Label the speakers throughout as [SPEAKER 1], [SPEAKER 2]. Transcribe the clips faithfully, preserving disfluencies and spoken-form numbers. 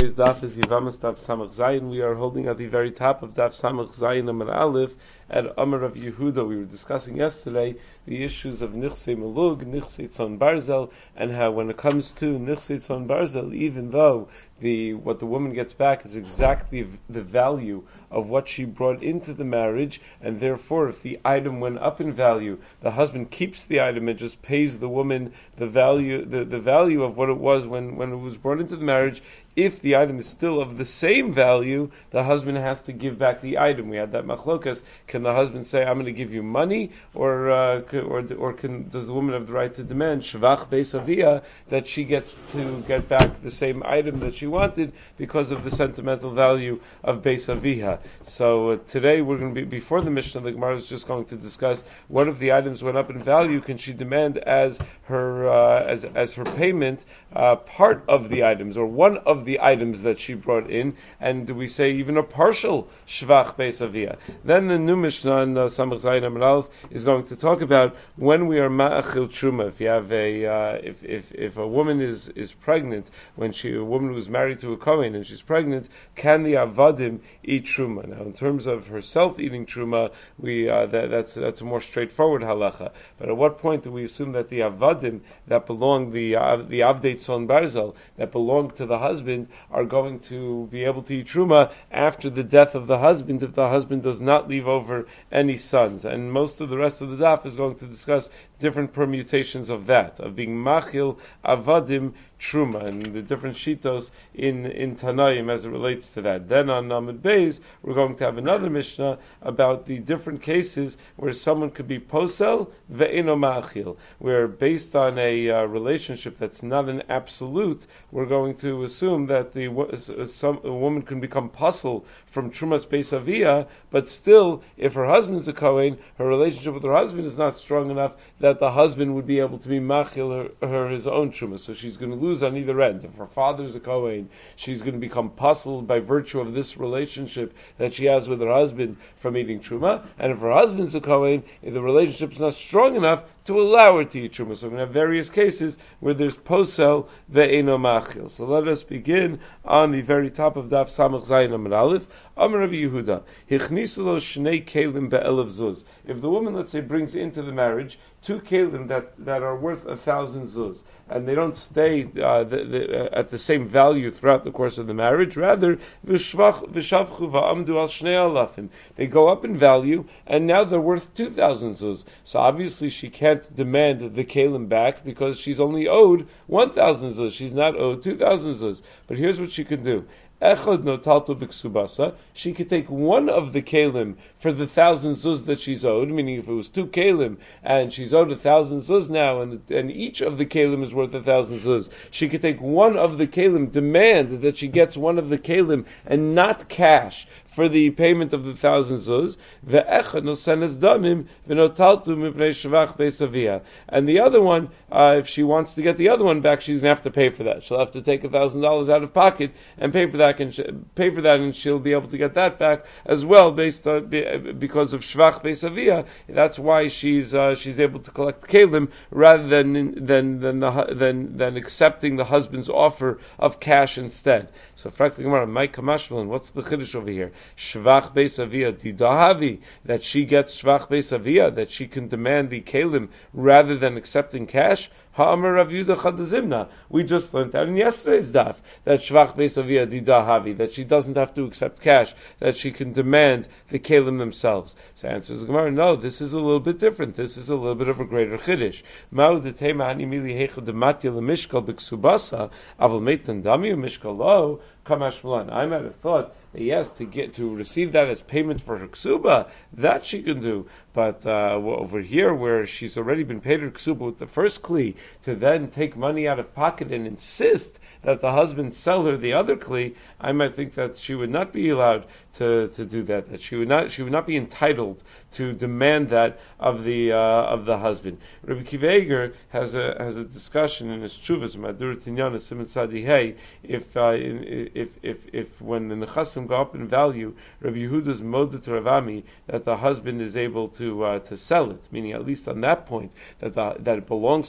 [SPEAKER 1] Today's daf is Yivamas Daf Samach Zayin. We are holding at the very top of Daf Samach Zayin Amar Aleph at Amar of Yehuda. We were discussing yesterday the issues of Nichsei Malug, Nichsei Tzon Barzel, and how when it comes to Nichsei Tzon Barzel, even though the what the woman gets back is exactly the value of what she brought into the marriage, and therefore if the item went up in value, the husband keeps the item and just pays the woman the value the, the value of what it was when, when it was brought into the marriage. If the item is still of the same value, the husband has to give back the item. We had that machlokas. Can the husband say, "I'm going to give you money," or uh, or or can does the woman have the right to demand shvach beis avia that she gets to get back the same item that she wanted because of the sentimental value of beis avia? So uh, today we're going to be before the Mishnah. The Gemara is just going to discuss what if the items went up in value? Can she demand as her uh, as as her payment uh, part of the items or one of the items that she brought in, and do we say even a partial shvach beis avia? Then the new Mishnah in uh, Samach Zayin Amar Aleph is going to talk about when we are ma'achil truma. If you have a uh, if if if a woman is is pregnant, when she a woman who's married to a kohen and she's pregnant, can the avadim eat truma? Now, in terms of herself eating truma, we uh, that, that's that's a more straightforward halacha. But at what point do we assume that the avadim that belong the uh, the avdei tzon barzel that belong to the husband are going to be able to eat truma after the death of the husband if the husband does not leave over any sons? And most of the rest of the daf is going to discuss different permutations of that, of being machil avadim truma, and the different shitos in, in Tanaim as it relates to that. Then on Amud Beis, we're going to have another Mishnah about the different cases where someone could be posel ve'eno ma'achil, where based on a uh, relationship that's not an absolute, we're going to assume that the uh, some, a woman can become puzzle from trumas beis avia, but still, if her husband's a kohen, her relationship with her husband is not strong enough that the husband would be able to be machil her, her his own truma. So she's going to lose on either end. If her father's a kohen, she's going to become puzzled by virtue of this relationship that she has with her husband from eating truma. And if her husband's a kohen, if the relationship is not strong enough to allow her to eat truma. So we're going to have various cases where there's posel ve'eno machil. So let us begin on the very top of Daf Samach Zayin Amar Aleph. Amar Rabbi Yehuda, hichnisu lo shnei kelim be'elav zuz. If the woman, let's say, brings into the marriage two kelim that, that are worth a thousand zuz, and they don't stay uh, the, the, uh, at the same value throughout the course of the marriage, rather, v'shavchu va'amdu al shnei alafim. They go up in value, and now they're worth two thousand zuz. So obviously she can't demand the kelim back because she's only owed one thousand zuz. She's not owed two thousand zuz. But here's what she can do. Echad notalto b'ksubasa. She could take one of the kelim for the thousand zuz that she's owed, meaning if it was two kelim and she's owed a thousand zuz now, and and each of the kelim is worth a thousand zuz, she could take one of the kelim, demand that she gets one of the kelim, and not cash for the payment of the thousand zuz. Ve'echad nosenes damim v'notalto mipnei shvach beis avia. And the other one, uh, if she wants to get the other one back, she's going to have to pay for that. She'll have to take a thousand dollars out of pocket and pay for that. And pay for that, and she'll be able to get that back as well, based on because of shvach beis avia. That's why she's uh, she's able to collect kelim rather than than than the, than than accepting the husband's offer of cash instead. So, frankly, Gemara, Mike Kamashvin, what's the chiddush over here? Shvach beis avia didahavi, that she gets shvach beis avia, that she can demand the kelim rather than accepting cash. Ha'amar Rav Yehuda chadazimna. We just learned that in yesterday's daf that shvach beis avia didahavi, that she doesn't have to accept cash, that she can demand the kelim themselves. So answers the Gemara, no, this is a little bit different. This is a little bit of a greater chiddush. Ma'u detema hani mili heicha dematya lemishkal b'ksubasa aval meitan dami mishkal lo kamash malan. I might have thought that yes, to get to receive that as payment for her ksuba, that she can do. But uh, over here, where she's already been paid her ksuba with the first kli, to then take money out of pocket and insist that the husband sell her the other kli, I might think that she would not be allowed to, to do that. That she would not she would not be entitled to demand that of the uh, of the husband. Rabbi Kiva Eger has a has a discussion in his Chuvas Madur Tinyana Simon Sadi Hey, if uh, if if if when the nechasim go up in value, Rabbi Yehuda's moda to Ravami that the husband is able to uh, to sell it, meaning at least on that point that the, that it belongs to the husband.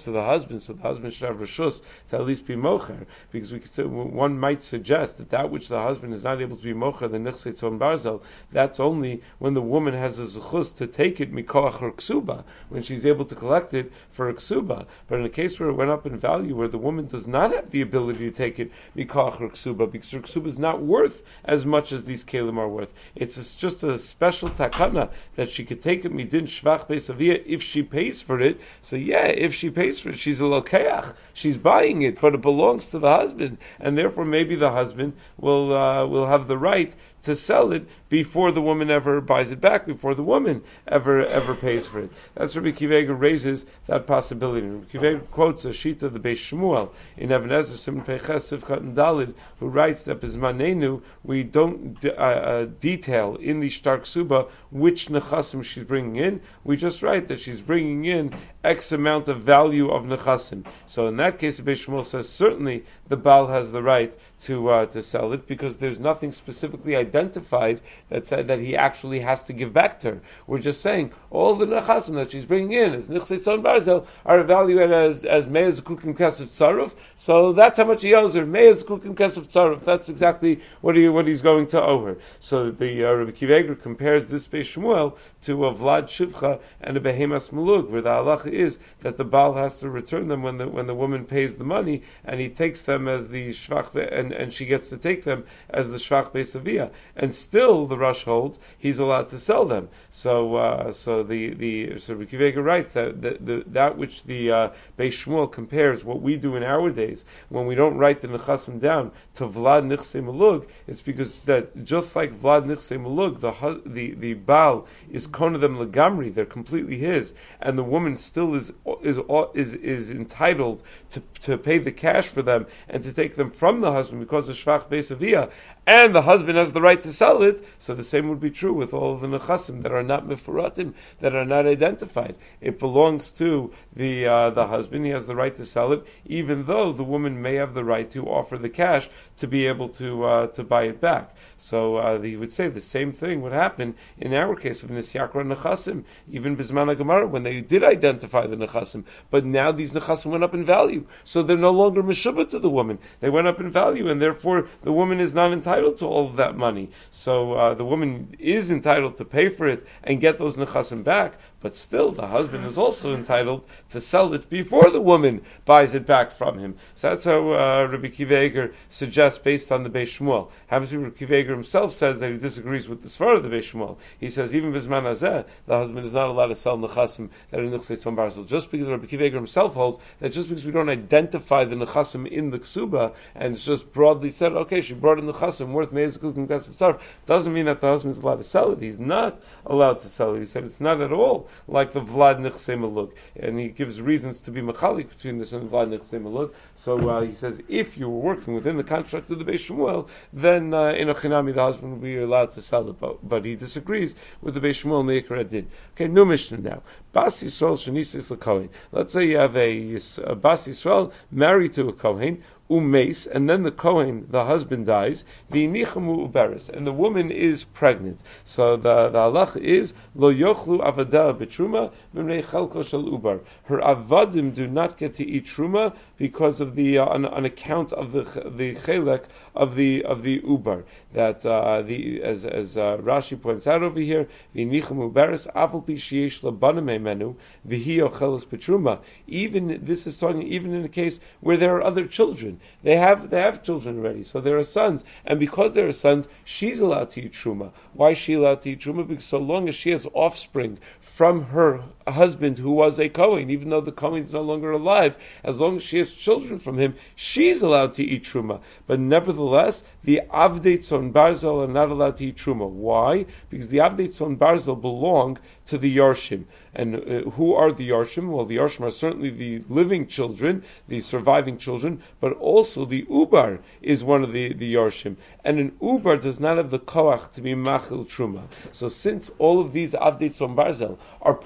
[SPEAKER 1] husband, so the husband should have reshus to at least be mocher, because we could say, one might suggest that that which the husband is not able to be mocher, the nichsei tzon barzel, that's only when the woman has a zechus to take it mikoach her ksuba, when she's able to collect it for a ksuba. But in a case where it went up in value, where the woman does not have the ability to take it mikoach her ksuba, because her ksuba is not worth as much as these kelim are worth. It's just a special takana that she could take it midin shvach beisavia if she pays for it. So yeah, if she pays for it, she's a lokeach, she's buying it, but it belongs to the husband, and therefore maybe the husband will uh, will have the right to sell it before the woman ever buys it back, before the woman ever ever pays for it. That's Rabbi Akiva Eiger raises that possibility. Rabbi Akiva Eiger quotes a sheet of the Beis Shmuel in Even Ezer Siman Peiches Sivkat and Dalid, who writes that Bizmanenu we don't uh, uh, detail in the Shtar Ksuba which nechasim she's bringing in. We just write that she's bringing in X amount of value of nechasim. So in that case, the Beis Shmuel says certainly the Baal has the right to uh, to sell it, because there's nothing specifically identified that said that he actually has to give back to her. We're just saying all the nechasim that she's bringing in as nichsei tzon barzel are evaluated as as me'ez kukim kesef tzaruf. So that's how much he owes her. Me'ez kukim kesef tzaruf. That's exactly what he what he's going to owe her. So the uh, Rabbi Akiva Eiger compares this Beis Shmuel to a vlad shivcha and a behemas malug, where the halacha is that the Baal has to return them when the when the woman pays the money, and he takes them as the shvach, and, and she gets to take them as the shvach beisavia, and still the Rush holds he's allowed to sell them. So uh, so the the so Rabbi Akiva Eiger writes that the, the, that which the uh, Beis Shmuel compares what we do in our days when we don't write the nechasim down to vlad nichsei malug, it's because that just like vlad nichsei malug, the the the Baal is kona them legamri, they're completely his, and the woman still is is is is entitled to to pay the cash for them and to take them from the husband because of shvach beisavia, and the husband has the right to sell it. So the same would be true with all of the nechasim that are not mefuratim, that are not identified. It belongs to the uh, the husband. He has the right to sell it, even though the woman may have the right to offer the cash to be able to uh, to buy it back. So uh, he would say the same thing would happen in our case of nisyakra nechasim, even bisman Gemara, when they did identify the nechasim, but now these nechasim went up in value, so they're no longer meshubah to the woman. They went up in value, and therefore the woman is not entitled to all of that money. So uh, the woman is entitled to pay for it and get those nechasim back, but still the husband is also entitled to sell it before the woman buys it back from him. So that's how uh, Rabbi Akiva Eiger suggests based on the Beis Shmuel. Happens to be Rabbi Akiva Eiger himself says that he disagrees with the Svar of the Beis Shmuel. He says even Bizman Hazeh, the husband is not allowed to sell nechasim that are nichsei tzon barzel, just because Rabbi Akiva Eiger himself holds that just because we don't identify the nechasim in the ksuba, and it's just broadly said, okay, she brought in the nechasim worth me'ez kukim kesef tzaruf, doesn't mean that the husband is allowed to sell it. He's not allowed to sell it. He said it's not at all like the Vlad Nichsei Malug. And he gives reasons to be machalik between this and Vlad Nichsei Malug. So uh, he says, if you were working within the contract of the Beis Shmuel, then uh, in a chinami the husband would be allowed to sell it. But, but he disagrees with the Beis Shmuel Meikar Adin. Okay, new Mishnah now. Bas Yisrael Shenisis LaKohen. Let's say you have a, a Bas Yisrael married to a Kohen, umeis, and then the Kohen, the husband, dies, v'inichamu uberes, and the woman is pregnant. So the, the halach is, lo yochlu avada b'truma, mimrei chalko shel ubar. Her avadim do not get to eat truma because of the, uh, on, on account of the the chelek of the of the ubar. That uh, the as as uh, Rashi points out over here, v'inichamu uberes, afal pi sheyesh labanim menu, v'hi ochelos b'truma. Even, this is talking, even in a case where there are other children. They have they have children already, so there are sons, and because there are sons, she's allowed to eat truma. Why is she allowed to eat truma? Because so long as she has offspring from her husband who was a Kohen, even though the Kohen is no longer alive, as long as she has children from him, she's allowed to eat truma. But nevertheless, the Avdei Tzon Barzel are not allowed to eat truma. Why? Because the Avdei Tzon Barzel belong to the Yarshim. And uh, who are the Yarshim? Well, the Yarshim are certainly the living children, the surviving children, but also the Ubar is one of the, the Yarshim. And an Ubar does not have the Koach to be Machil Truma. So since all of these Avdei Tzon Barzel are partially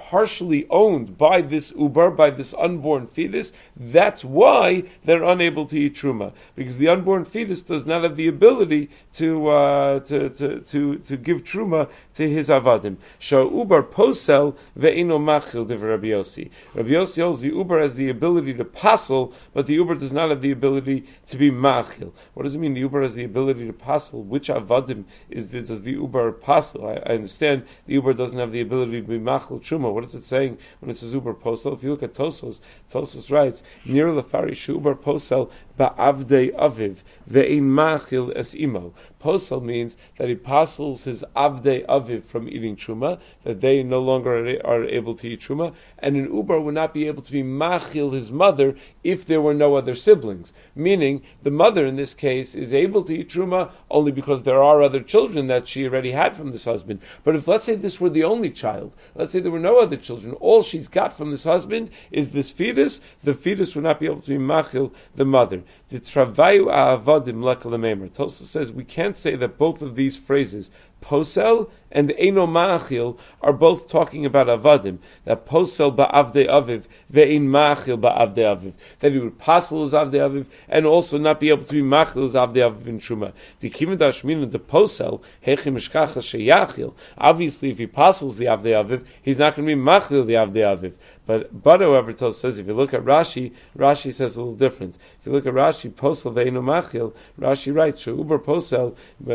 [SPEAKER 1] legally owned by this uber, by this unborn fetus. That's why they're unable to eat truma, because the unborn fetus does not have the ability to uh, to, to to to give truma to his avadim. Sha uber posel ve'ino machil div Rabbi Yossi. Rabbi Yossi holds the uber has the ability to passel, but the uber does not have the ability to be machil. What does it mean? The uber has the ability to passel. Which avadim is the, does the uber passel? I, I understand the uber doesn't have the ability to be machil truma. What is it saying when it says uber posel? If you look at Tosos, Tosos writes near lefari shuber posel ba'avdei aviv ve'in machil es imo. Posel means that he passels his avdei aviv from eating truma, that they no longer are able to eat truma, and an uber would not be able to be machil his mother if there were no other siblings. Meaning, the mother in this case is able to eat truma only because there are other children that she already had from this husband. But if, let's say, this were the only child, let's say there were no other children, all she's got from this husband is this fetus, the fetus would not be able to be machil the mother. The travayu a'avadim lekalamemer. Tosa says we can't say that both of these phrases, posel and eino ma'achil, are both talking about avadim. That posel ba'avdei aviv ve'in ma'achil ba'avdei aviv. That he would passel his avdei aviv and also not be able to be ma'achil his avdei aviv in truma. The kivin dashmin the posel hechim mishkacha sheyachil. Obviously, if he passels the avdei aviv, he's not going to be ma'achil the avdei aviv. But, but however, Tos says, if you look at Rashi, Rashi says a little different. If you look at Rashi, posel ve'ino ma'achil, Rashi writes, she'uber posel,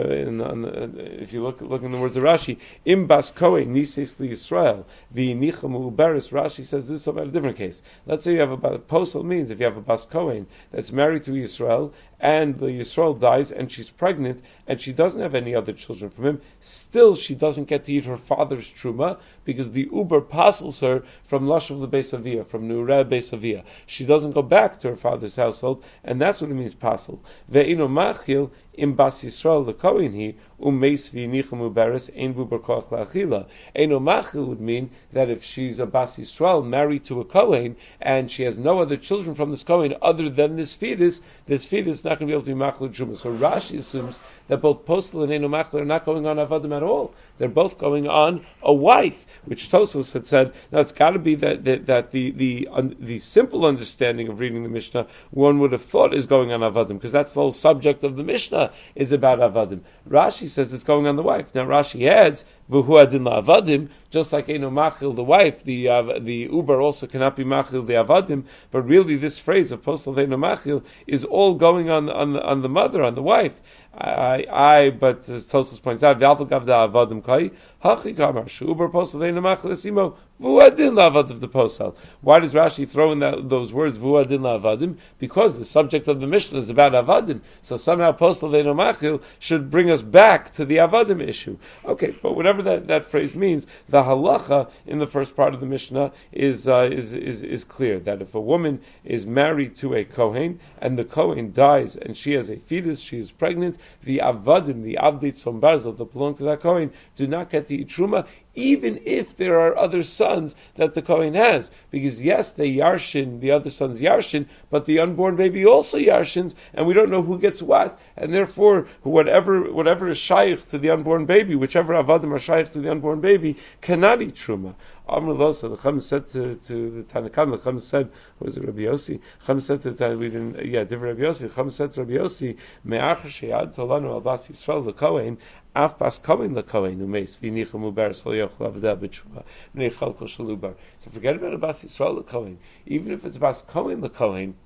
[SPEAKER 1] if you look look in the words of Rashi, im bas kohen nises li Yisrael v'nichamu uberes. Rashi says this about a different case. Let's say you have a posel means if you have a bas kohen that's married to Yisrael and the Yisrael dies and she's pregnant and she doesn't have any other children from him, still she doesn't get to eat her father's truma because the uber passels her from Lashav the Beis Avia, from Nureh Beis Avia. She doesn't go back to her father's household, and that's what it means passel. Ve'ino machil im bas Yisrael lekohen hi umeis v'nicham uberes ein buber koach la'achila. Eino machil would mean that if she's a bas Yisrael married to a kohen and she has no other children from this kohen other than this fetus, this fetus is not going to be able to be machil truma. So Rashi assumes that both posel and eino machil are not going on avadim at all. They're both going on a wife, which Tosos had said. Now it's got to be that that, that the the un, the simple understanding of reading the Mishnah one would have thought is going on avadim, because that's the whole subject of the Mishnah is about avadim. Rashi says it's going on the wife. Now Rashi adds v'hu adin la'avadim, just like eino machil the wife, the uh, the uber also cannot be machil the avadim. But really, this phrase of posel eino machil is all going on on the, on the mother, on the wife. I, I, but as Tosos points out, v'alvagav da avadim kai hachi kamar shuber posel eino machil esimo v'uadin la'avad of the posel. Why does Rashi throw in that, those words v'uadin la'avadim? Because the subject of the Mishnah is about avadim. So somehow posel eino machil should bring us back to the avadim issue. Okay, but whatever that, that phrase means, the halacha in the first part of the Mishnah is uh, is, is is clear that if a woman is married to a kohen and the kohen dies and she has a fetus, she is pregnant, the avadim, the avdei tzon barzel that belong to that kohen, do not get to eat truma, even if there are other sons that the kohen has. Because yes, they yarshin, the other sons yarshin, but the unborn baby also yarshins, and we don't know who gets what, and therefore whatever whatever is shaykh to the unborn baby, whichever avadim are shaykh to the unborn baby, cannot eat truma. Amr Losa, the Chum said to, to the Tanakam, the Chum said, was it Rabbi Yossi? Chum said to the Tanakam, we didn't, yeah, different Rabbi Yossi. Chum said to Rabbi Yossi, Me'ach sheyad tolanu al bas Yisrael l'kohen, af bas kohen l'kohen, umeis, v'nicham uber slo yochel avda b'tshuva, v'nei chalko shalubar. So forget about a bas Yisrael l'kohen. Even if it's bas kohen l'kohen,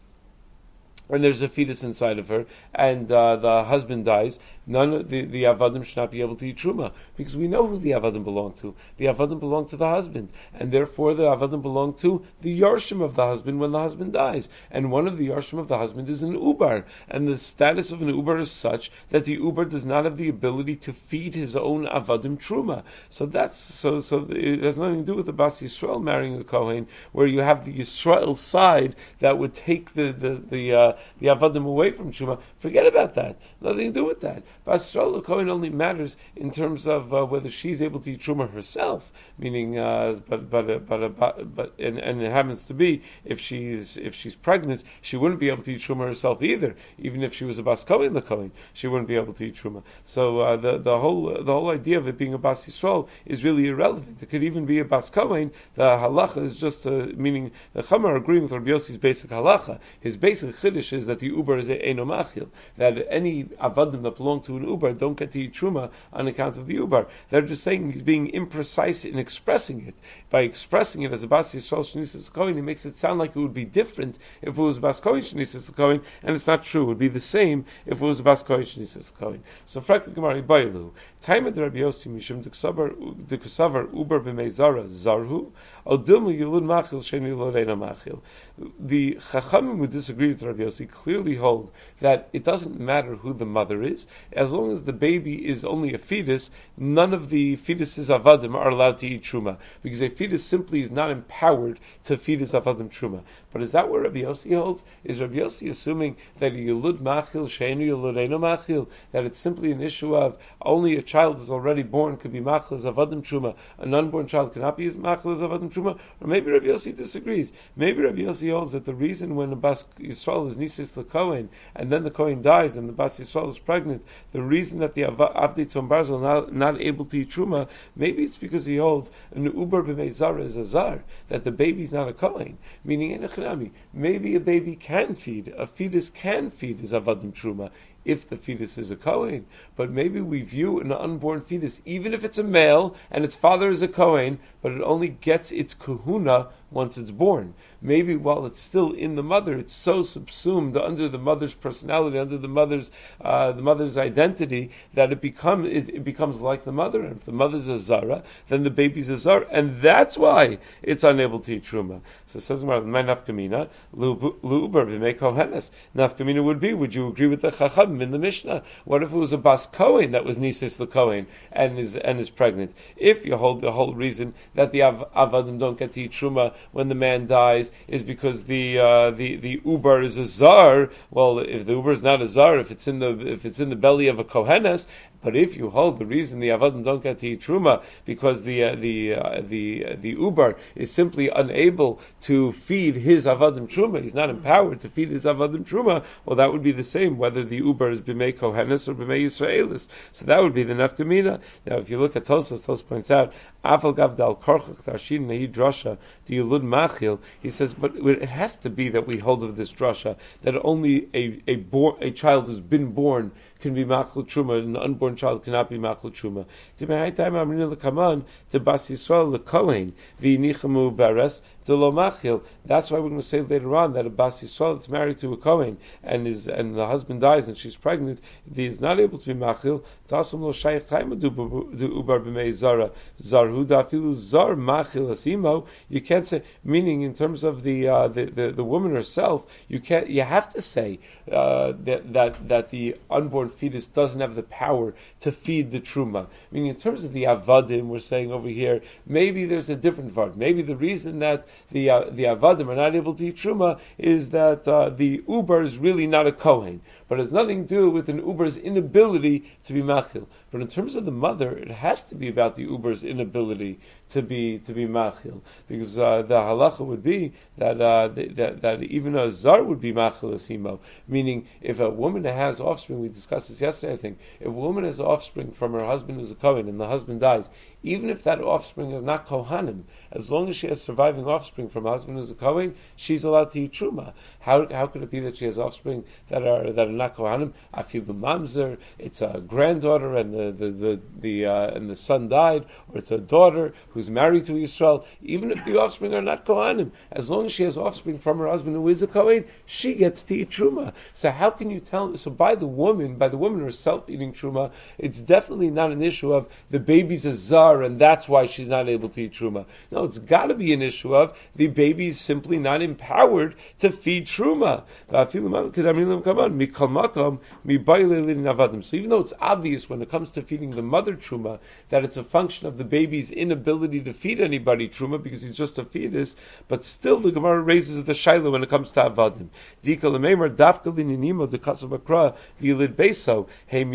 [SPEAKER 1] and there's a fetus inside of her, and uh, the husband dies, none of the, the avadim should not be able to eat truma, because we know who the avadim belong to. The avadim belong to the husband, and therefore the avadim belong to the yarshim of the husband when the husband dies. And one of the yarshim of the husband is an ubar, and the status of an ubar is such that the ubar does not have the ability to feed his own avadim truma. So that's so so it has nothing to do with the bas Yisrael marrying a kohen, where you have the Yisrael side that would take the the the uh, the Avadim away from Truma. Forget about that. Nothing to do with that. Bas Yisrael L'Kohen only matters in terms of uh, whether she's able to eat Truma herself, meaning, uh, but but uh, but, uh, but but and, and it happens to be if she's if she's pregnant, she wouldn't be able to eat Truma herself either. Even if she was a Bas Kohen L'Kohen, she wouldn't be able to eat Truma. So uh, the the whole uh, the whole idea of it being a Bas Yisrael is really irrelevant. It could even be a Bas Kohen. The halacha is just uh, meaning the Chama are agreeing with Rabbi Yossi's basic halacha. His basic chiddush is that the uber is a eno machil, that any avadim that belong to an uber don't get to eat truma on account of the uber. They're just saying he's being imprecise in expressing it. By expressing it as a Bas Yisrael Shnisas Kohen, he makes it sound like it would be different if it was a Bas Kohen Shnisas Kohen, and it's not true. It would be the same if it was a Bas Kohen Shnisas Kohen. So, frakli Gemara Bailu, time of the Rabbi Yossi Mishum de Kusavar Uber b'Meizara Zarhu, Al Dilmu Yilud Machil Sheni Lorena Machil. The Chachamim who disagree with Rabbi Yossi clearly hold that it doesn't matter who the mother is, as long as the baby is only a fetus. None of the fetuses avadim are allowed to eat truma, because a fetus simply is not empowered to feed his avadim truma. But is that what Rabbi Yossi holds? Is Rabbi Yossi assuming that Yilud Machil Sheinu Yiludenu Machil, that it's simply an issue of only a child is already born could be Machil as avadim truma, an unborn child cannot be Machil as avadim truma? Or maybe Rabbi Yossi disagrees. Maybe Rabbi Yossi holds that the reason when a Bas Yisrael is Nisis LeKohen, and then the Kohen dies and the Bas Yisrael is pregnant, the reason that the Avdei Tzon Barzel are not, not able to eat Truma, maybe it's because he holds an Uber b'mei Zara is a Zar, that the baby's not a Kohen, meaning in a Chinami. Maybe a baby can feed, a fetus can feed his Avadim Truma, if the fetus is a Kohen. But maybe we view an unborn fetus, even if it's a male and its father is a Kohen, but it only gets its kahuna once it's born. Maybe while it's still in the mother, it's so subsumed under the mother's personality, under the mother's uh, the mother's identity, that it becomes it, it becomes like the mother. And if the mother's a zara, then the baby's a zara, and that's why it's unable to eat truma. So it says, "My nafkamina lu'uber b'mei kohenes." Nafkamina would be, would you agree with the chacham in the Mishnah? What if it was a bas kohen that was nisis the kohen and is and is pregnant? If you hold the whole reason that the av- avadim don't get to eat truma when the man dies is because the uh, the the uber is a zar. Well, if the uber is not a zar, if it's in the if it's in the belly of a kohenes. But if you hold the reason the avadim don't get to eat truma because the uh, the uh, the uh, the uber is simply unable to feed his avadim truma, he's not empowered to feed his avadim truma. Well, that would be the same whether the uber is b'mei kohenes or b'mei yisraelis. So that would be the nafkamina. Now, if you look at Tosfos, Tosfos points out afal gav dal korchach tarshin nehi drasha di yilud machil. He says, but it has to be that we hold of this drasha that only a a, bor- a child who's been born can be machil truma, and an unborn child cannot be machil truma. To Bas Yisrael lekohen v'nichamu beres to lo machil. That's why we're going to say later on that a Bas Yisrael that's married to a kohen and is and the husband dies and she's pregnant, he is not able to be machil. Tasum lo shayich taima du ubar b'mei zara zarhu dafilu zar machil asimo. You can't say, meaning in terms of the uh, the, the the woman herself, you can't. You have to say uh, that that that the unborn fetus doesn't have the power to feed the truma. Meaning in terms of the avadim, we're saying over here, maybe there's a different vart. Maybe the reason that the uh, the avadim are not able to eat truma is that uh, the uber is really not a kohen, but it has nothing to do with an uber's inability to be machil. But in terms of the mother, it has to be about the uber's inability to be to be machil, because uh, the halacha would be that, uh, that that even a zar would be machil asimo. Meaning, if a woman has offspring, we discussed this yesterday, I think. If a woman has offspring from her husband who's a kohen and the husband dies, even if that offspring is not kohanim, as long as she has surviving offspring from a husband who's a kohen, she's allowed to eat truma. How how could it be that she has offspring that are that are not kohanim? Afilu mamzer, it's a granddaughter and the the the, the uh, and the son died, or it's a daughter who's married to Yisrael. Even if the offspring are not kohanim, as long as she has offspring from her husband who is a kohen, she gets to eat truma. So how can you tell? So by the woman, by the woman herself eating truma, it's definitely not an issue of the baby's a zar and that's why she's not able to eat truma. No, it's got to be an issue of the baby's simply not empowered to feed truma. Mikol makom mibayle lidin avadim. So even though it's obvious when it comes to feeding the mother truma that it's a function of the baby's inability to feed anybody truma because he's just a fetus, but still the Gemara raises the shaila when it comes to avadim. Dika lemeimar dafka lininimo dekasav akra v'yilid beso heim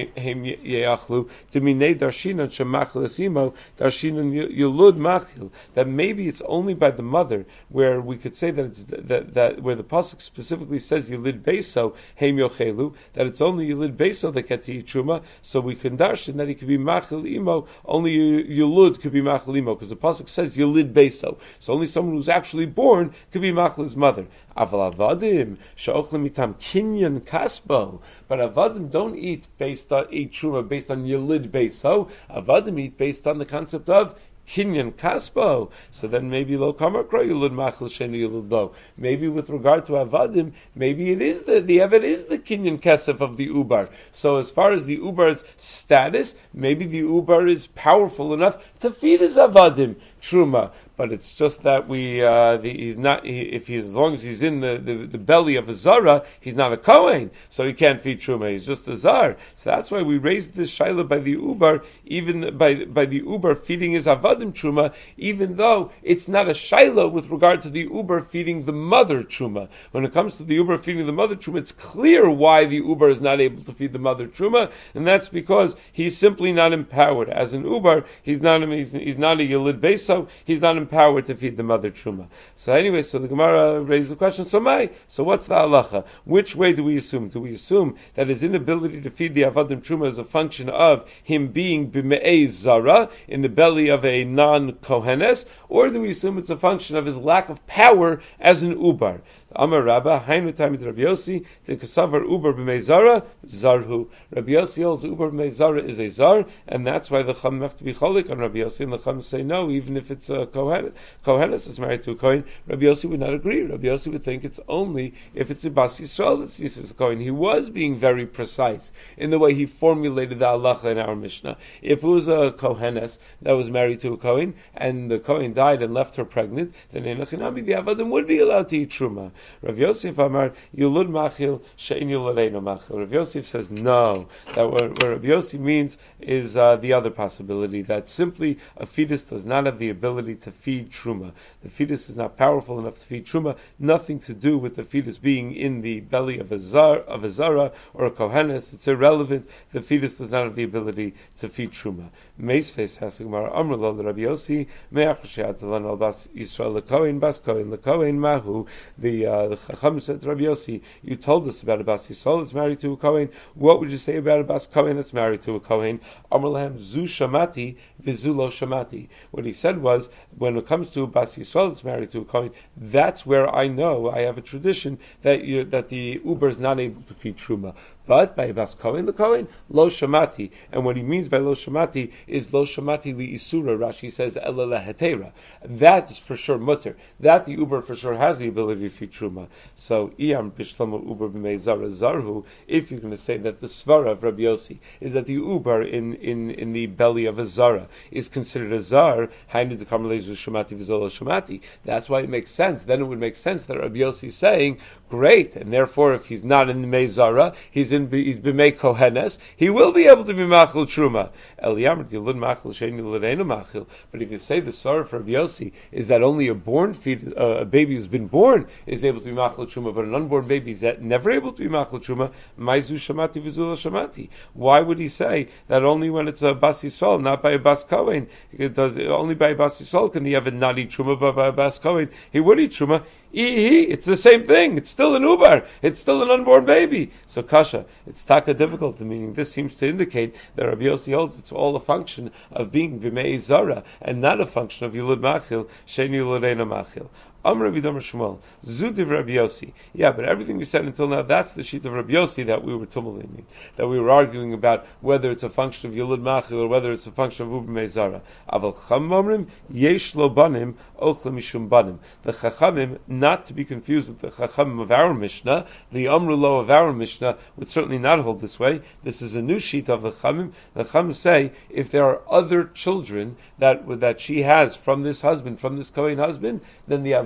[SPEAKER 1] yeachlu deminei darshinan shemachlasimo darshinan yulud machil. That maybe it's only by the mother where we could say that it's that, that where the pasuk specifically says yilid beso heim yochelu, that it's only yilid beso that get to eat truma. So we can darshan that he could be machil imo, only yulud could be machil imo, because the pasuk says yilid beso. So only someone who's actually born could be machil his mother. Aval avadim she'ochlim mitam kinyan kasbo, but avadim don't eat based on eat truma based on yilid beso. Avadim eat based on the concept of kinyan kaspo. So then maybe lo kamar kro yulud machil sheni yulud lo. Maybe with regard to avadim, maybe it is the the evet is the kinyan kesef of the ubar. So as far as the ubar's status, maybe the ubar is powerful enough to feed his avadim truma. But it's just that we uh, the, he's not he, if he's as long as he's in the, the, the belly of a zara, he's not a kohen, so he can't feed truma. He's just a zar. So that's why we raised this shaila by the ubar, even by by the ubar feeding his avadim truma, even though it's not a shaila with regard to the ubar feeding the mother truma. When it comes to the ubar feeding the mother truma, it's clear why the ubar is not able to feed the mother truma, and that's because he's simply not empowered as an ubar. He's not a, he's, he's not a yilid beso. He's not empowered to feed the mother truma. So anyway, so the Gemara raises the question, so my, so what's the halacha? Which way do we assume? Do we assume that his inability to feed the avadim truma is a function of him being b'me'ez zara, in the belly of a non-kohenes, or do we assume it's a function of his lack of power as an ubar? Amar Rabba, Hainu Tamid Rabbi Yossi, to Kasavar Uber b'meizara, Zarhu. Rabbi Yossi holds Uber b'meizara is a Zar, and that's why the Chum have to be cholik on Rabbi Yossi, and the Chum say no, even if it's a Kohen, Kohenes is married to a Kohen, Rabbi Yossi would not agree. Rabbi Yossi would think it's only if it's a Bas Yisrael that sees his Kohen. He was being very precise in the way he formulated the halacha in our Mishnah. If it was a Kohenes that was married to a Kohen, and the Kohen died and left her pregnant, then Enochinami, the Avadim would be allowed to eat Truma. Rav Yosef Amar Yulud Machil Shein Yuladeinu Machil. Rav Yosef says no. That what, what Rav Yosef means is uh, the other possibility, that simply a fetus does not have the ability to feed truma. The fetus is not powerful enough to feed truma. Nothing to do with the fetus being in the belly of a zar of a zara or a kohenes. It's irrelevant. The fetus does not have the ability to feed truma. Meisfeis Hasigmar Amr Lo Rav Yossi Me'ach She'atalan Al Bas Yisrael Lekohen Bas Kohen Lekohen Mahu. The uh, the Chacham said to Rabbi Yossi, you told us about a Bas Yisrael that's married to a Kohen. What would you say about a Bas Kohen that's married to a Kohen? Amr Lahem Zu Shamati V'Zu Lo Shamati. What he said was, when it comes to a Bas Yisrael that's married to a Kohen, that's where I know, I have a tradition that you, that the Uber is not able to feed Truma. But by a Bas Kohen, the Kohen, Lo Shamati. And what he means by Lo Shamati is Lo Shamati Li Isura. Rashi says Ela Lehetera. That is for sure mutter. That the Uber for sure has the ability to feed Truma. So Iyam Bishlama Uber B'mei Zara Zarhu. If you're going to say that the Svara of Rabbi Yossi is that the Uber in, in, in the belly of a Zara is considered a Zar, Hainu Dekam Lezu Shamati V'Zolo Shamati. That's why it makes sense. Then it would make sense that Rabbi Yossi is saying, great, and therefore if he's not in the Mei Zara, he's in he's b'mei kohenes, he will be able to be machil truma. Eliyamr yilud machil shein yiludeinu machil. But if you say the sorrow for Rabbi Yossi is that only a born feed, uh, a baby who's been born is able to be machil truma, but an unborn baby is that never able to be machil truma, maizu shamati v'zula shamati. Why would he say that only when it's a bas yisrael, not by a bas kohen? It does only by a bas yisrael can he have a not eat truma, but by a bas kohen he would eat truma. It's the same thing. It's still an ubar. It's still an unborn baby. So kasha, it's taka difficult. Meaning this seems to indicate that Rabbi Yossi holds it's all a function of being b'mei zara and not a function of yulud machil shein yuludeinu machil. Amr Vidamar Shmuel, Zudiv Rabbi Yossi. Yeah, but everything we said until now, that's the sheet of Rabbi Yossi that we were tumulating, that we were arguing about whether it's a function of Yulud Machil or whether it's a function of Uber Meizara. Aval Chamamrim, Yesh Lo Banim, Ochla Mishum Banim. The Chachamim, not to be confused with the Chachamim of our Mishnah, the Amrulo of our Mishnah would certainly not hold this way. This is a new sheet of the Chachamim. The Chachamim say, if there are other children that that she has from this husband, from this Kohen husband, then the Avad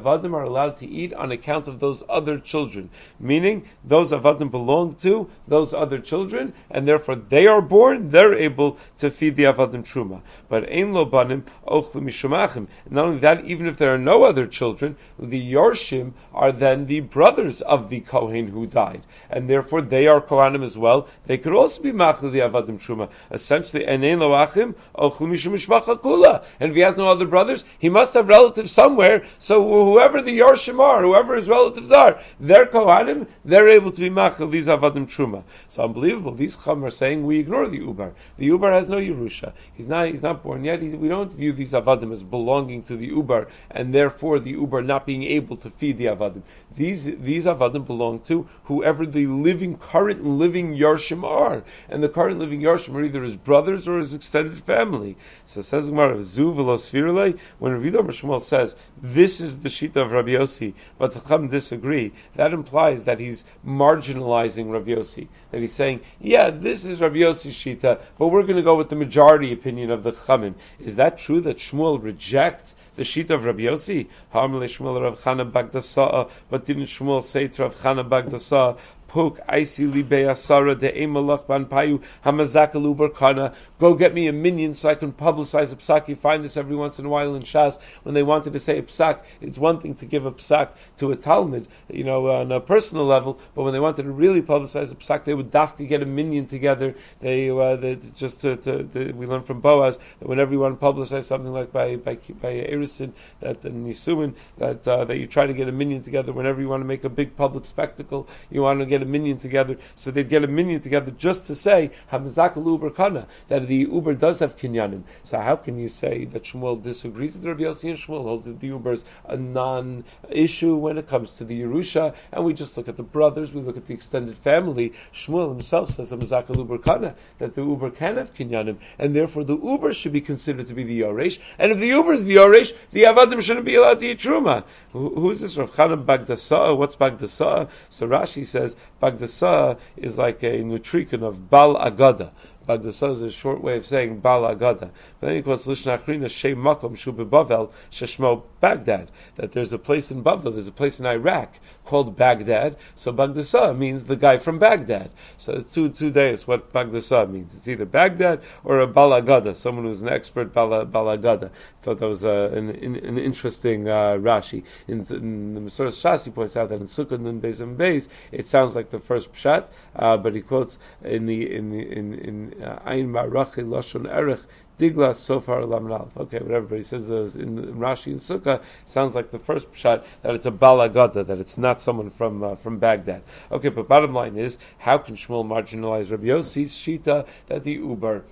[SPEAKER 1] avadim are allowed to eat on account of those other children. Meaning, those avadim belong to those other children, and therefore they are born, they're able to feed the avadim truma. But ein lo banim ochlu mishumachim. Not only that, even if there are no other children, the yorshim are then the brothers of the kohen who died, and therefore they are kohanim as well. They could also be machli the avadim truma. Essentially, and ein lo achim ochlu mishum mishpacha kula. And if he has no other brothers, he must have relatives somewhere. So whoever the yorshim are, whoever his relatives are, they're kohanim. They're able to be machli these avadim truma. So unbelievable. These chum are saying we ignore the ubar. The ubar has no yerusha. He's not. He's not born yet. He, we don't view these avadim as belonging to the ubar, and therefore the ubar not being able to feed the avadim. These these avadim belong to whoever the living, current living yarshim are, and the current living yarshim are either his brothers or his extended family. So says Gemara, Zu v'lo svirle. When Rabbi Yehuda Shmuel says this is the shita of Rabbi Yossi, but the Chum disagree, that implies that he's marginalizing Rabbi Yossi. That he's saying, yeah, this is Rabbi Yossi's shita, but we're going to go with the majority opinion of the Chachamim. Is that true that Shmuel rejects the shita of Rabbi Yossi? Harmle Shmuel Rav Chana Bagdasa, but didn't Shmuel say to Rav Chana Bagdasa, Puk Aisi Libe Asara de Emalach Ban Payu Hamazakalu Barkana. Go get me a minion so I can publicize a psak. You find this every once in a while in Shas. When they wanted to say a psak, it's one thing to give a psak to a Talmud, you know, on a personal level, but when they wanted to really publicize a psak, they would dafka get a minion together. They, uh, they just to, to, to, we learn from Boaz that whenever you want to publicize something like by by by Erisin, that in Nisuin, that uh, that you try to get a minion together. Whenever you want to make a big public spectacle, you want to get a minion together, so they'd get a minion together just to say Hamazakalu Barkana, that the Uber does have kinyanim. So how can you say that Shmuel disagrees with Rabbi Yossi, and Shmuel holds that the Uber is a non-issue when it comes to the Yerusha, and we just look at the brothers, we look at the extended family. Shmuel himself says Hamazakalu Barkana, that the Uber can have kinyanim, and therefore the Uber should be considered to be the Yoresh, and if the Uber is the Yoresh, the Avadim shouldn't be allowed to eat Truma. Who, who is this? Rav Chana Bagdasa? What's Bagdasa? So Rashi says Bagdasa is like a nutrikon of Bal Agada. Bagdasa is a short way of saying Bal Agada. But then he quotes Lishna Achrina Shem Makom Shu Bebavel Sheshmo Baghdad. That there's a place in Bavel, there's a place in Iraq called Baghdad. So Bagdasa means the guy from Baghdad. So it's two two days what Bagdasa means. It's either Baghdad or a Bal Agada, someone who's an expert Bal, Bal Agada. I thought that was uh, an, an, an interesting uh, Rashi. In, in the Masoras Shas he points out that in Sukkot and Beis and Beis it sounds like the first pshat, uh, but he quotes in the in the in in Ayin Marachi Lashon Erech Diglas Sofar Lamnal. Okay, what everybody says is in, in Rashi and Sukkah sounds like the first pshat, that it's a Balagada, that it's not someone from uh, from Baghdad. Okay, but bottom line is, how can Shmuel marginalize Rabbi Yossi's shita that the Uber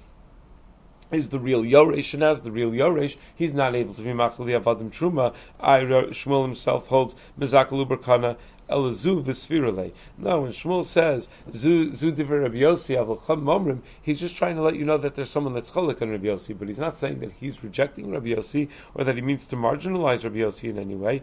[SPEAKER 1] is the real Yoresh, and as the real Yoresh, he's not able to be Machali Avadim Truma. I, Shmuel himself holds Mizakal Uberkana Elazu v'svirale. No, when Shmuel says Zu Zu divrei Rabbi Yossi avulcham momrim, he's just trying to let you know that there's someone that's cholik on Rabbi Yossi, but he's not saying that he's rejecting Rabbi Yossi or that he means to marginalize Rabbi Yossi in any way.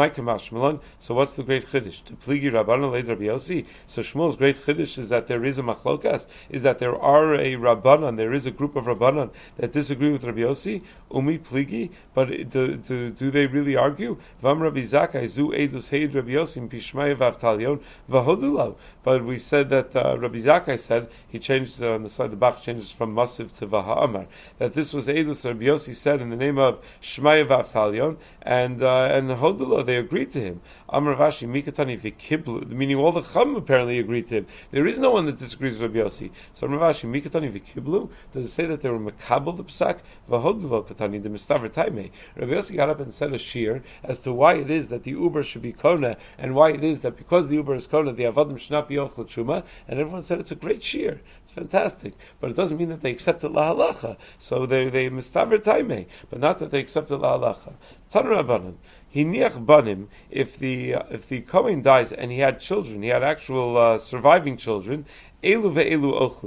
[SPEAKER 1] So what's the great chiddush? To pligi Rabbanan leid Rabbi Yossi. So Shmuel's great chiddush is that there is a machlokas, is that there are a Rabbanan, there is a group of Rabbanan that disagree with Rabbi Yossi. Umi pligi, but do, do, do they really argue? Vam Rabbi Zakai Zu edus heid Rabbi Yossi Pishmai v'avtalion v'hodulav. But we said that uh, Rabbi Zakai said he changed uh, on the side of the Bach changes from Masiv to Vaha'amar, that this was edus Rabbi Yossi said in the name of Shmai v'avtalion and uh, and Hodulav. They agreed to him. Amar Vashi Mikatani v'kiblu, meaning all the Chum apparently agreed to him. There is no one that disagrees with Rabbi Yossi. So Amar Vashi Mikatani v'kiblu, does it say that they were Makabel the Psak? V'hodulav Katani the Mistaver Taimei. Rabbi Yossi got up and said a shir as to why it is that the Uber should be Kona, and why it is that because the Uber is Kona, the Avadim should not be Yochel Truma, and everyone said it's a great shir. It's fantastic. But it doesn't mean that they accept it La Halacha. So they they Mistaver Taimei, but not that they accept it La Halacha. Tan Rabbanan. Hiniach banim, if the uh, if the Kohen dies and he had children, he had actual uh, surviving children, elu ve'elu ochlim.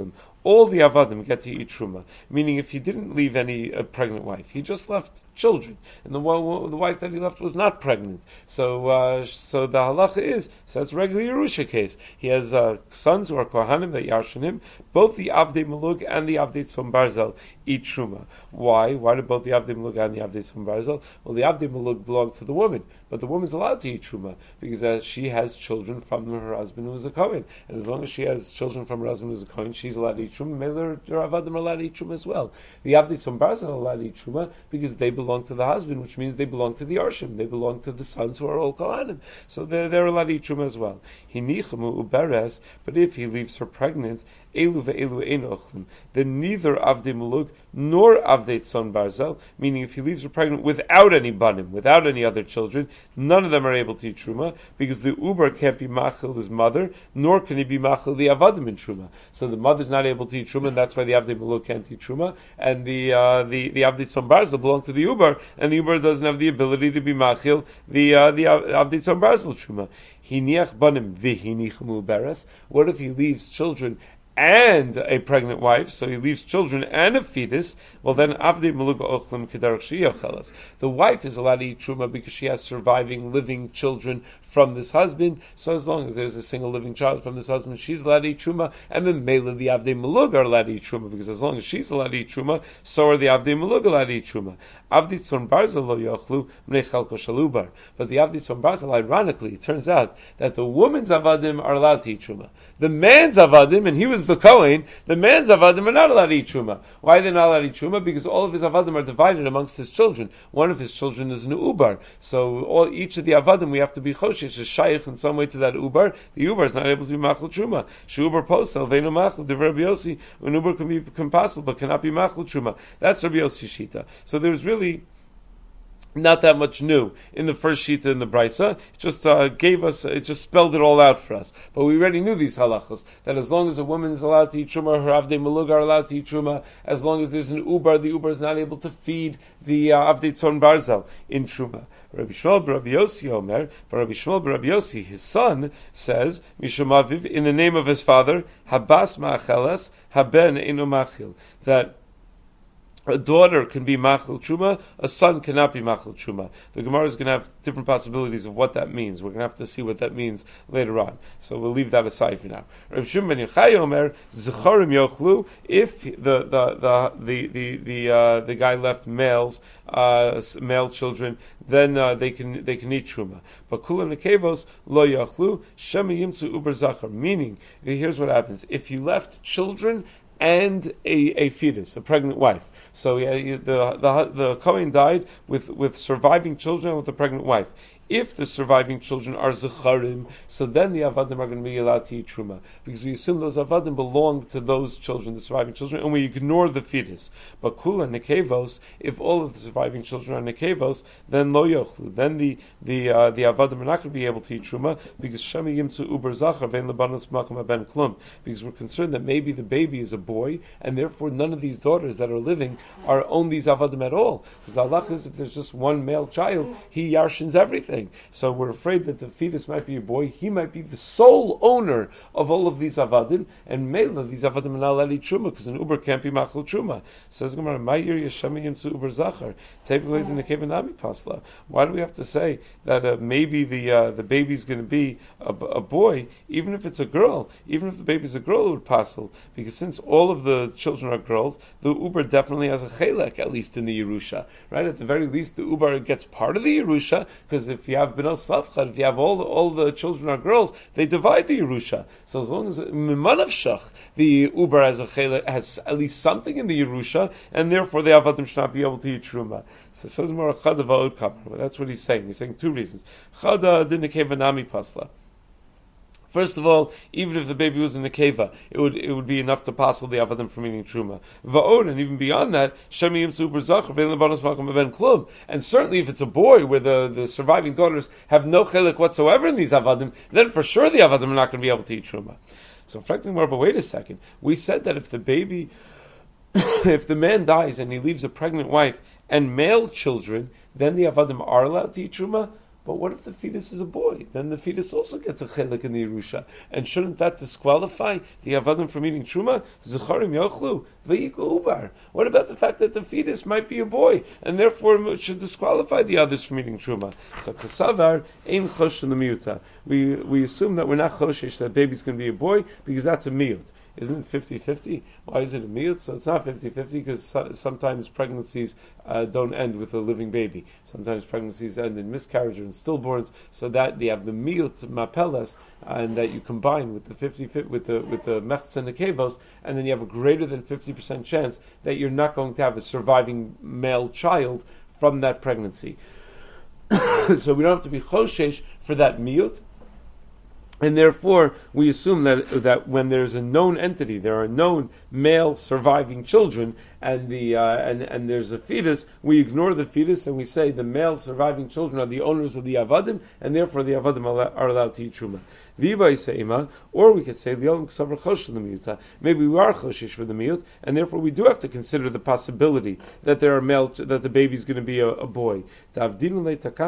[SPEAKER 1] all the avadim get to eat truma. Meaning, if he didn't leave any uh, pregnant wife, he just left children, and the one, the wife that he left was not pregnant. So, uh, so the halacha is, so that's a regular Yerusha case. He has uh, sons who are kohanim that yarshin him. Both the avdei malug and the avdei tzom barzel eat truma. Why? Why do both the avdei malug and the avdei tzom barzel? Well, the avdei malug belong to the woman, but the woman's allowed to eat truma because uh, she has children from her husband who is a kohen, and as long as she has children from her husband who is a kohen, she's allowed to eat truma. Maybe her avadim are allowed to eat truma as well. The avdei tzom barzel are allowed to eat truma because they belong to the husband, which means they belong to the arshim. They belong to the sons who are all kohanim, so they're, they're allowed to eat truma as well. Hinichamu uberes, but if he leaves her pregnant, elu ve'elu ein ochlim, then neither avdei malug nor avdei tzon barzel, meaning if he leaves her pregnant without any banim, without any other children, none of them are able to eat truma, because the uber can't be machil his mother, nor can he be machil the avadim in truma. So the mother's not able to eat truma, and that's why the avdei malug can't eat truma, and the uh, the the avdei tzon barzel belong to the uber, and the uber doesn't have the ability to be machil the uh, the avdei tzon barzel truma. Hiniach banim v'hinichmu beres. What if he leaves children and a pregnant wife, so he leaves children and a fetus? Well, then avdei malug ochlim kedarach sheyachelas. The wife is allowed to eat truma because she has surviving living children from this husband. So as long as there's a single living child from this husband, she's allowed to eat truma, and then mela the avdei malug are allowed to eat truma because as long as she's allowed to eat truma, so are the avdei malug allowed to eat truma. Avdei tzon barzel lo yochlu mnei chalko shalubar. But the avdei tzon barzel, ironically, it turns out that the woman's avadim are allowed to eat truma. The man's avadim, and he was the Kohen, the man's avadim are not allowed to eat truma. Why are they not allowed to eat truma? Because all of his avadim are divided amongst his children. One of his children is an ubar. So all, each of the avadim we have to be choshesh, is shaykh in some way to that ubar. The ubar is not able to be machal truma. She ubar posel, veinu machal, divrei Rabbi Yossi, an ubar can be compasel, but cannot be machal truma. That's Rabbi Yossi shita. So there's really not that much new in the first shita in the Brisa. It just uh, gave us, it just spelled it all out for us. But we already knew these halachas, that as long as a woman is allowed to eat truma, her avdei malug are allowed to eat truma. As long as there's an ubar, the ubar is not able to feed the uh, avdei tzon barzel in truma. Rabbi Shmuel Rabbi Yossi Omer, but Rabbi Shmuel Rabbi Yossi, his son, says, Mishum Aviv, in the name of his father, Habas ma'acheles, haben eno machil, that a daughter can be machil truma, a son cannot be machil truma. The Gemara is going to have different possibilities of what that means. We're going to have to see what that means later on. So we'll leave that aside for now. Reb Shimon ben Yochai Omer, Zechorim yochlu, if the the the the the the, uh, the guy left males, uh, male children, then uh, they can they can eat truma. But kulam nekevos lo yochlu, shema yimtzu uber zachar. Meaning, here's what happens: if he left children and a, a fetus, a pregnant wife. So yeah, the the the Kohen died with, with surviving children with a pregnant wife. If the surviving children are zecharim, so then the avadim are going to be allowed to eat truma, because we assume those avadim belong to those children, the surviving children, and we ignore the fetus. But kula nekevos, if all of the surviving children are nekevos, then lo yochlu, then the the uh, the avadim are not going to be able to eat truma, because shemi yimtzu uber zachar vein lebanos makom ben klum, because we're concerned that maybe the baby is a boy, and therefore none of these daughters that are living are own these avadim at all. Because the halach is, if there's just one male child, he yarshins everything. So we're afraid that the fetus might be a boy. He might be the sole owner of all of these avadim, and mela these avadim are not allowed to eat truma because an uber can't be machal truma. Says Gemara, "Ma'ir yeshami yimtzu uber zachar." Pasla. Why do we have to say that uh, maybe the uh, the baby's going to be a, a boy, even if it's a girl, even if the baby's a girl, it would passel, because since all of the children are girls, the uber definitely has a chelek, at least in the Yerusha, right? At the very least, the uber gets part of the Yerusha, because if you have benos slavchad, if you have all the, all the children are girls, they divide the Yerusha. So as long as mimanav shach, the uber has a chelek, has at least something in the Yerusha, and therefore the avadim should not be able to eat truma. So it says more chada va'od kapar. That's what he's saying. He's saying two reasons. Chada dinikevanami pasla. First of all, even if the baby was in a keva, it would it would be enough to passel the avadim from eating truma. Va'od, and even beyond that, shemi yimtzu uber zachar vein lebanos makom ben klum. And certainly, if it's a boy where the, the surviving daughters have no chelik whatsoever in these avadim, then for sure the avadim are not going to be able to eat truma. So, reflecting more, but wait a second. We said that if the baby, if the man dies and he leaves a pregnant wife and male children, then the avadim are allowed to eat truma. But what if the fetus is a boy? Then the fetus also gets a chelik in the Yerusha. And shouldn't that disqualify the Avadim from eating Truma? Zecharim yochlu, v'yiklu ubar. What about the fact that the fetus might be a boy, and therefore should disqualify the others from eating Truma? So Kasavar, ein chosh l'miyuta. We we assume that we're not choshesh that baby's going to be a boy, because that's a miyut. Isn't it fifty-fifty? Why is it a miyut? So it's not fifty-fifty, because so, sometimes pregnancies uh, don't end with a living baby. Sometimes pregnancies end in miscarriage or in stillborns, so that they have the miyut mapelas, and that you combine with the fifty with the with the mechz and the kevos, and then you have a greater than fifty percent chance that you're not going to have a surviving male child from that pregnancy. So we don't have to be choshesh for that miyut. And therefore, we assume that that when there's a known entity, there are known male surviving children, and the uh, and and there's a fetus, we ignore the fetus and we say the male surviving children are the owners of the avadim, and therefore the avadim are allowed to eat truma. Or we could say maybe we are choshish for the miyut, and therefore we do have to consider the possibility that there are male that the baby is going to be a, a boy. But we make a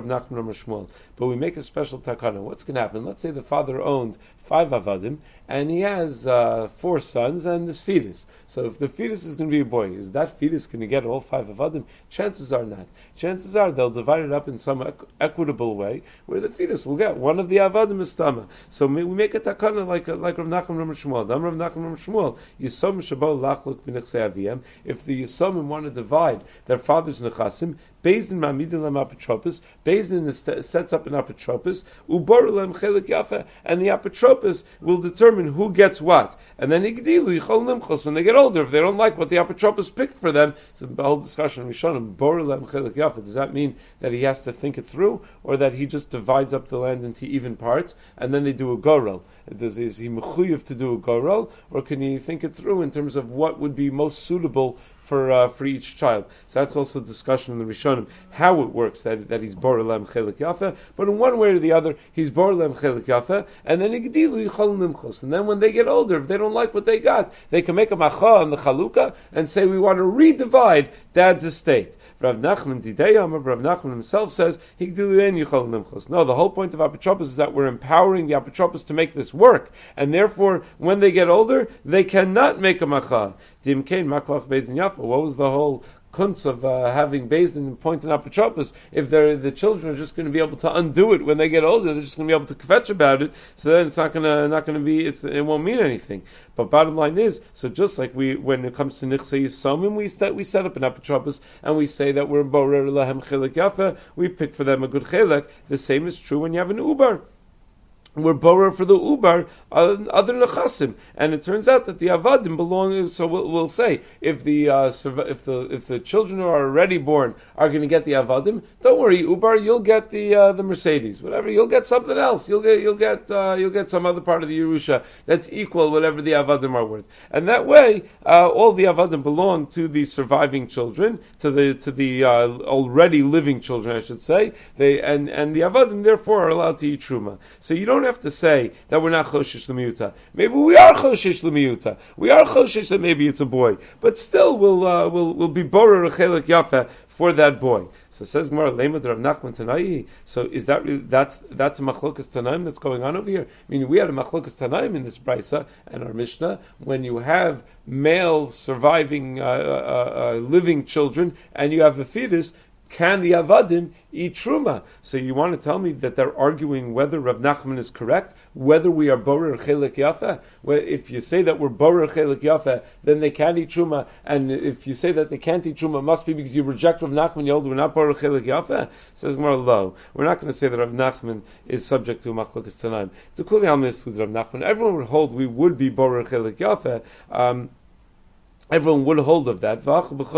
[SPEAKER 1] special takana. What's going to happen? Let's say the father owned five avadim, and he has uh, four sons and this fetus. So if the fetus is going to be a boy, is that fetus going to get all five avadim? Chances are not. Chances are they'll divide it up in some equ- equitable way, where the fetus will get one of the avadim istama. So we make a takana like like Rav Nachman Rav Shmuel. Rav Nachman Rav Shmuel, Yisom shabo lachluk b'nechsei aviyam. If the Yisomim want to divide their father's nechasim, Beis Din ma'amidin lam apotropos, Beis Din sets up an apotropos, uboru lem chelik yafa, and the apotropos will determine who gets what. And then igdilu yichol nimchos, when they get older, if they don't like what the apotropos picked for them, it's a whole discussion. Rishonim, boru lem chelik yafa. Does that mean that he has to think it through, or that he just divides up the land into even parts, and then they do a gorel? Does, is he mechuyev to do a gorel, or can he think it through in terms of what would be most suitable for uh, for each child? So that's also a discussion in the Rishonim, how it works, that that he's borelem chelik yafa, but in one way or the other, he's borelem chelik yafa, and then igdilu yichol nimchos. And then when they get older, if they don't like what they got, they can make a macha on the chalukah and say, we want to redivide dad's estate. Rav Nachman Didei, Rav Nachman himself says, Higdilu ein yichol nimchos. No, the whole point of apotropos is that we're empowering the apotropos to make this work, and therefore, when they get older, they cannot make a macha. Dimkein maklach beis din yafa. What was the whole kunz of uh, having Beis Din point an apotropos if they're, the children are just going to be able to undo it when they get older? They're just going to be able to kvetch about it. So then it's not going to not going to be it's, it won't mean anything. But bottom line is, so just like we when it comes to nichsei yisomim, we set we set up an apotropos and we say that we're borer lahem chelik yafa. We pick for them a good chelik. The same is true when you have an ubar. We're borer for the ubar uh, other nechasim, and it turns out that the avadim belong. So we'll, we'll say if the uh, if the if the children who are already born are going to get the avadim, don't worry, ubar, you'll get the uh, the Mercedes, whatever. You'll get something else. You'll get you'll get uh, you'll get some other part of the Yerusha that's equal whatever the avadim are worth, and that way uh, all the avadim belong to the surviving children, to the to the uh, already living children, I should say. They and and the avadim therefore are allowed to eat truma. So you don't have to say that we're not choshish l'miyuta. Maybe we are choshish l'miyuta. We are choshish that maybe it's a boy, but still we'll uh, we'll we'll be borer chelik yafa for that boy. So says Gemara, Lema Rav Nachman Tanai. So is that really, that's that's a machlokas Tanaim that's going on over here? I mean, we had a machlokas Tanaim in this brisa and our Mishnah when you have male surviving uh, uh, uh, living children and you have a fetus. Can the avadim eat truma? So you want to tell me that they're arguing whether Rav Nachman is correct, whether we are borer chelik yafa? Well, if you say that we're borer chelik yafa, then they can't eat truma, and if you say that they can't eat truma, it must be because you reject Rav Nachman. You hold we're not borer chelik yafa. Says more low. We're not going to say that Rav Nachman is subject to machlokas tanaim. To kuli al misud Rav Nachman, everyone would hold we would be borer chelik yafa. Um, Everyone would hold of that.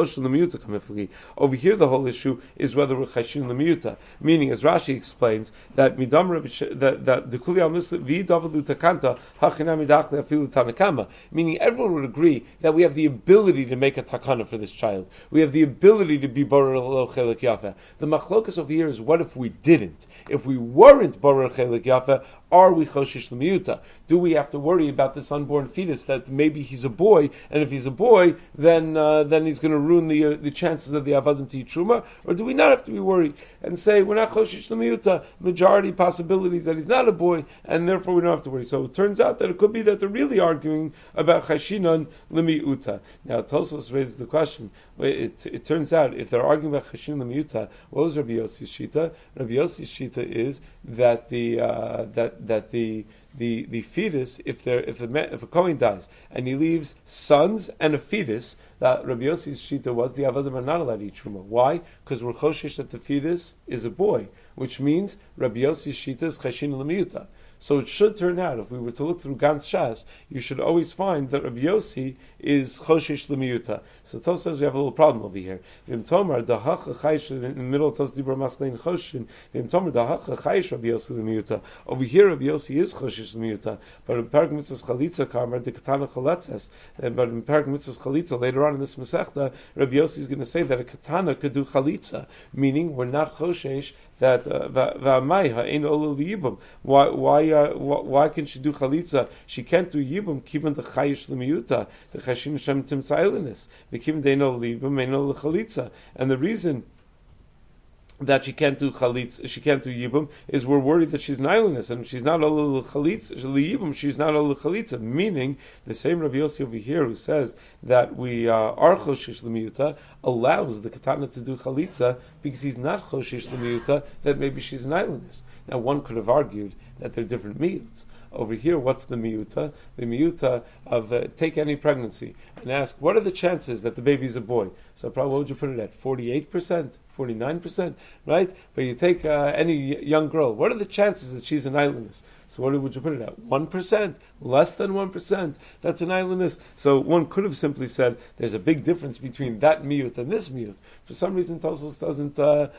[SPEAKER 1] Over here, the whole issue is whether we're chashin l'miyuta. Meaning, as Rashi explains, that midam that that the kuli al misli v'idavalu takanta hachinam midachli afilu tanakama. Meaning, everyone would agree that we have the ability to make a takana for this child. We have the ability to be borer lo chelik yafa. The machlokas over here is what if we didn't? If we weren't borer chelik yafa, Are we choshish l'miyuta? Do we have to worry about this unborn fetus that maybe he's a boy, and if he's a boy, then uh, then he's going to ruin the uh, the chances of the avadim to eat truma? Or do we not have to be worried and say we're not choshish l'miyuta? Majority possibilities that he's not a boy, and therefore we don't have to worry. So it turns out that it could be that they're really arguing about chashinan l'miyuta. Now Tosfos raises the question. It, it turns out if they're arguing about chashinan l'miyuta, what was Rabbi Yossi's shita? Rabbi Yossi's shita is that the uh, that that the the the fetus, if there if the if a Kohen dies and he leaves sons and a fetus, that Rabbi Yossi's shita was the avadim are not allowed to eat truma. Why? Because we're choshish that the fetus is a boy, which means Rabbi Yossi's shita is chashin l'miyuta. So it should turn out, if we were to look through Gans Shas, you should always find that Rabbi Yossi is choshish l'miyuta. So Tos says we have a little problem over here. V'im Tomar dahacha chayish in the middle of Tos dibur maslein choshin. V'im Tomar dahacha chayish Rabbi Yossi l'miyuta. Over here Rabbi Yossi is choshish l'miyuta. But in Parak Mitzvos Chalitza Kamar the Katana Chaletzes. But in Parak Mitzvos Chalitza later on in this Masechta, Rabbi Yossi is going to say that a Katana could do Chalitza, meaning we're not choshish that v'amai ha'ein olel yibum. Why why uh, why can she do chalitza? She can't do yibum. Kiven the chayish l'miyuta the chashin shem timtzailinus. V'kiven dein olel yibum ein olel chalitza. And the reason that she can't do chalitz, she can't do yibum, is we're worried that she's nilinus, and she's not olel chalitz yibum. She's not olel chalitza. Meaning the same Rabbi Yossi over here who says that we uh, are choshish l'miyuta allows the katana to do chalitza because he's not choshish l'miyuta that maybe she's nilinus. Now one could have argued that they're different miyuts. Over here, what's the miyuta? The miyuta of uh, take any pregnancy and ask what are the chances that the baby's a boy. So probably what would you put it at? Forty-eight percent, forty-nine percent, right? But you take uh, any young girl. What are the chances that she's an islandess? So what would you put it at? One percent, less than one percent. That's an islandess. So one could have simply said there's a big difference between that miyut and this miyut. For some reason, Tosfos doesn't. Uh,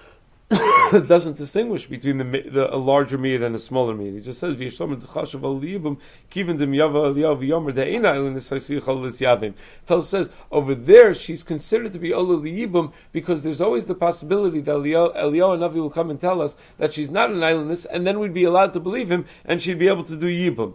[SPEAKER 1] doesn't distinguish between the, the a larger meat and a smaller meat. He just says Tel says over there she's considered to be Ola Liyibum because there's always the possibility that Eliyahu and Navi will come and tell us that she's not an islandess, and then we'd be allowed to believe him and she'd be able to do Yibum.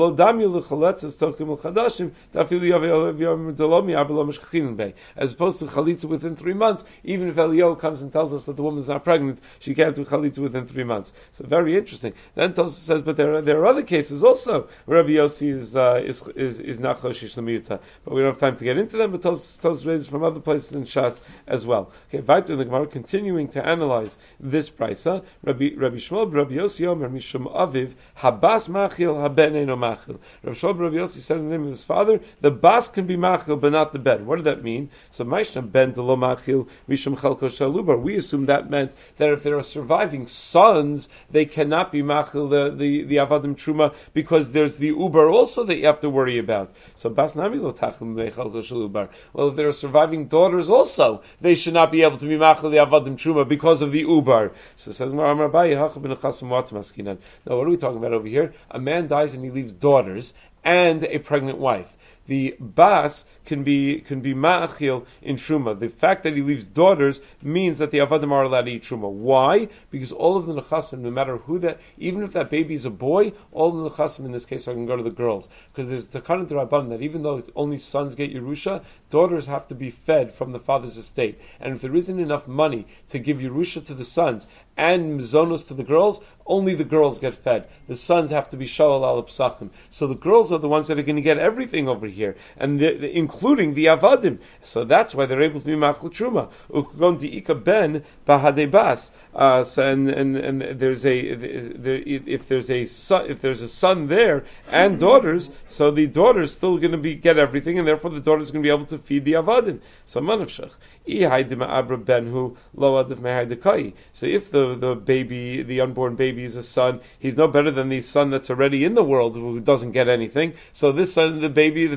[SPEAKER 1] As opposed to Chalitza within three months, even if Eliyahu comes and tells us that the woman is not pregnant, she can't do chalitza within three months. So very interesting. Then Tosfos says, but there are there are other cases also where Rabbi Yossi is uh, is is is not choshish l'miyuta. But we don't have time to get into them. But Tosfos raises from other places in Shas as well. Okay, weiter in the Gemara, continuing to analyze this brisa. Rabbi Rabbi Shmuel, Rabbi Yossi Omer Mishum Aviv Habas Machil Haben Eino Machil. Rabbi Shmuel, Rabbi Yossi said in the name of his father, the bas can be machil but not the ben. What did that mean? So Maishna ben Delo Machil Mishum Chalko Shalubar. We assume that meant that if there are surviving sons, they cannot be machil the, the, the avadim truma because there's the uber also that you have to worry about. So bas nami lo tachlim mechal shel uber. Well, if there are surviving daughters also, they should not be able to be machil the avadim truma because of the uber. So it says, now what are we talking about over here? A man dies and he leaves daughters and a pregnant wife. The bas can be can be ma'achil in truma. The fact that he leaves daughters means that the avadim are allowed to eat truma. Why? Because all of the nechasim, no matter who that, even if that baby is a boy, all the nechasim in this case are going to go to the girls. Because there's the karan d'Rabbanan that even though only sons get Yerusha, daughters have to be fed from the father's estate. And if there isn't enough money to give Yerusha to the sons and mizonos to the girls, only the girls get fed. The sons have to be shalal al psachim. So the girls are the ones that are going to get everything over here, and the, the, including the avadim. So that's why they're able to be machal truma. Ukgon diika ben bahadei bas. Uh, so and, and and there's a there, if there's a son if there's a son there and daughters, so the daughter's still going to be get everything, and therefore the daughter's going to be able to feed the avadim. So manavshach. So if the, the baby, the unborn baby is a son, he's no better than the son that's already in the world who doesn't get anything. So this son, the baby, the,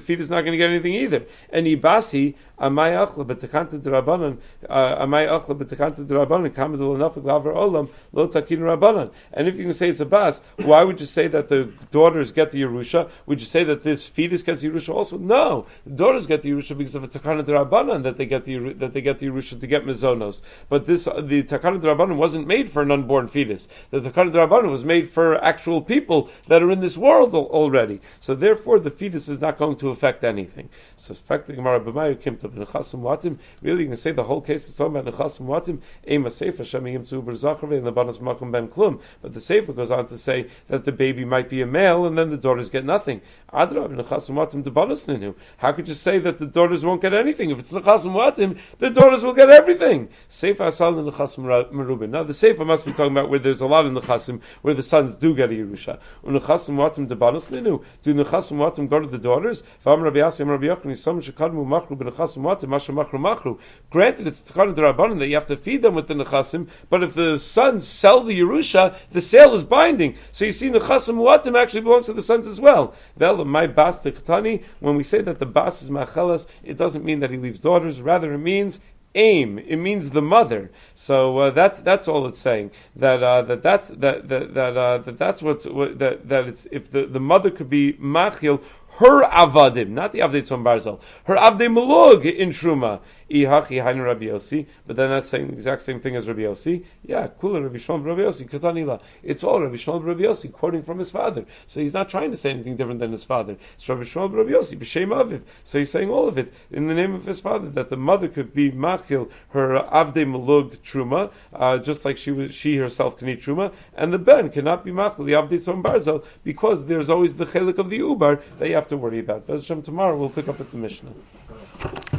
[SPEAKER 1] fetus is not going to get anything either. And ibasi amay achla b'tekanta d'Rabbanan amay achla b'tekanta d'Rabbanan kamadul nafik laver olam lo takin Rabbanan. And if you can say it's a bas, why would you say that the daughters get the Yerusha? Would you say that this fetus gets the Yerusha also? No, the daughters get the Yerusha because of a takana d'Rabbanan that they get the that they get the Yerusha to get mizonos. But this the takana d'Rabbanan wasn't made for an unborn fetus. The takana d'Rabbanan was made for actual people that are in this world al- already. So therefore, the fetus is not going to affect anything. So, affecting Gemara b'Mayir came to Nechasim Watim. Really, you can say the whole case is talking about Nechasim Watim. Ema Sefer Shemiyim Tzuber Zacharve and the Banas Makom Ben Klum. But the Sefer goes on to say that the baby might be a male, and then the daughters get nothing. Adrab Nechasim Watim the Banas Ninu. How could you say that the daughters won't get anything? If it's Nechasim Watim, the daughters will get everything. Sefer Asal and Nechasim Merubin. Now the Sefer must be talking about where there's a lot of Nechasim where the sons do get a Yerusha. Nechasim Watim the Banas Ninu. Do Nechasim Watim go to the daughters? Rabbi Yasi, Rabbi Yochanan, some shekadmu machru b'nechasim watim, masha machru machru. Granted, it's tzchana d'Rabbanan that you have to feed them with the nechasim, but if the sons sell the Yerusha, the sale is binding. So you see, nechasim watim actually belongs to the sons as well. Vel, my bas tekatani, when we say that the bas is machelas, it doesn't mean that he leaves daughters, rather it means aim. It means the mother. So uh, that's that's all it's saying. That uh, that that's that that that, uh, that that's what's what, that that it's if the, the mother could be machil her avadim, not the avdei tzon barzel, her avdei malug in truma. Ihachi hainu Rabbi Yossi, but then that's saying the exact same thing as Rabbi Yossi. Yeah, kula Rabbi Shmuel Rabbi Yossi, katanila. It's all Rabbi Shmuel Rabbi Yossi quoting from his father. So he's not trying to say anything different than his father. It's Rabbi Shmuel Rabbi Yossi, b'shem aviv. So he's saying all of it in the name of his father, that the mother could be machil her avdei malug truma, uh, just like she was, she herself can eat truma, and the ben cannot be machil the avdei tzon barzel because there's always the chelik of the ubar that you have to worry about. But tomorrow we'll pick up at the Mishnah.